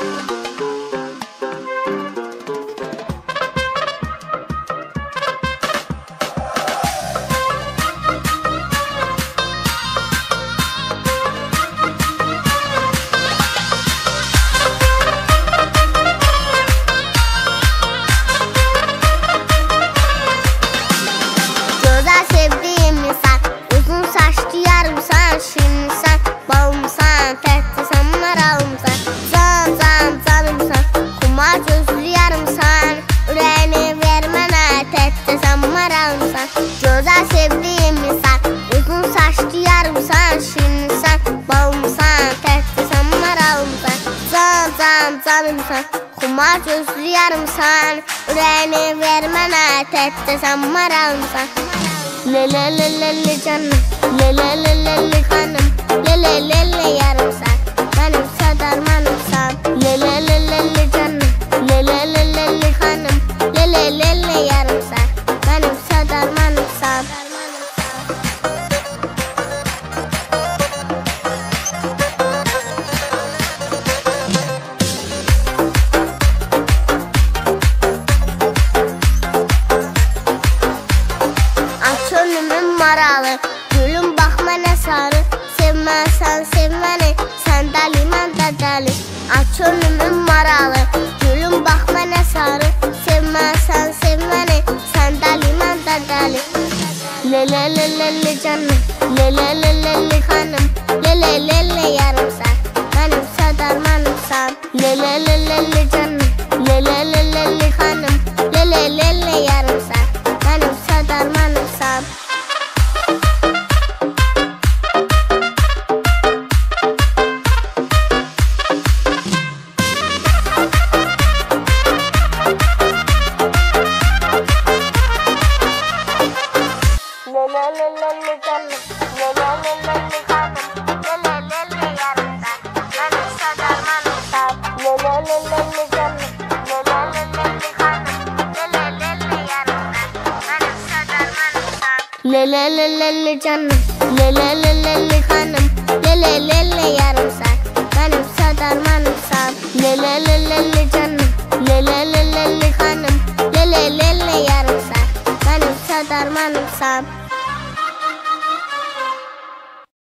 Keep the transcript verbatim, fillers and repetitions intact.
Gözəl sevdiyimsən, uzun saçlı yarımsan, şirinsən, balımsan, təklisən, maralımsan. Can, can, canımsan, xumar gözlü yarımsan, ürəyini ver mənə, təklisən, maralımsan. Lələ, lələ, lə canım, lələ, lələ, lə xanım, lələ, lələ yarımsan, mənim sadarmanımsan. Lələ, lələ, lə canım, lələ, lələ, lə xanım, lələ, lələ yarımsan, mənim sadarmanımsan. Aç önümün maralı, gülüm bax mənə sarı, sevməsən sev məni, sən dəli mən də dəli. Aç önümün maralı, gülüm bax mənə sarı, sevməsən sev məni, sən dəli mən də dəli. Lələ, lələ, lə canım, lələ, lələ, lə xanım, lələ, lələ yarımsan, mənim sadarmanımsan. Lələ, lələ, lə canım, lələ, lələ, lə xanım, lələ, lələ yarımsan, mənim sadarmanımsan. Lələ, lələ, lə canım, lələ, lələ, lə xanım, lələ, lələ yarımsan, mənim sadarmanımsan. Lələ, lələ, lə canım, lələ, lələ, lə xanım, lələ, lələ yarımsan, mənim sadarmanımsan. Lələ, lələ, lə canım, lələ, lələ, lə xanım, lələ, lələ yarımsan, mənim sadarmanımsan.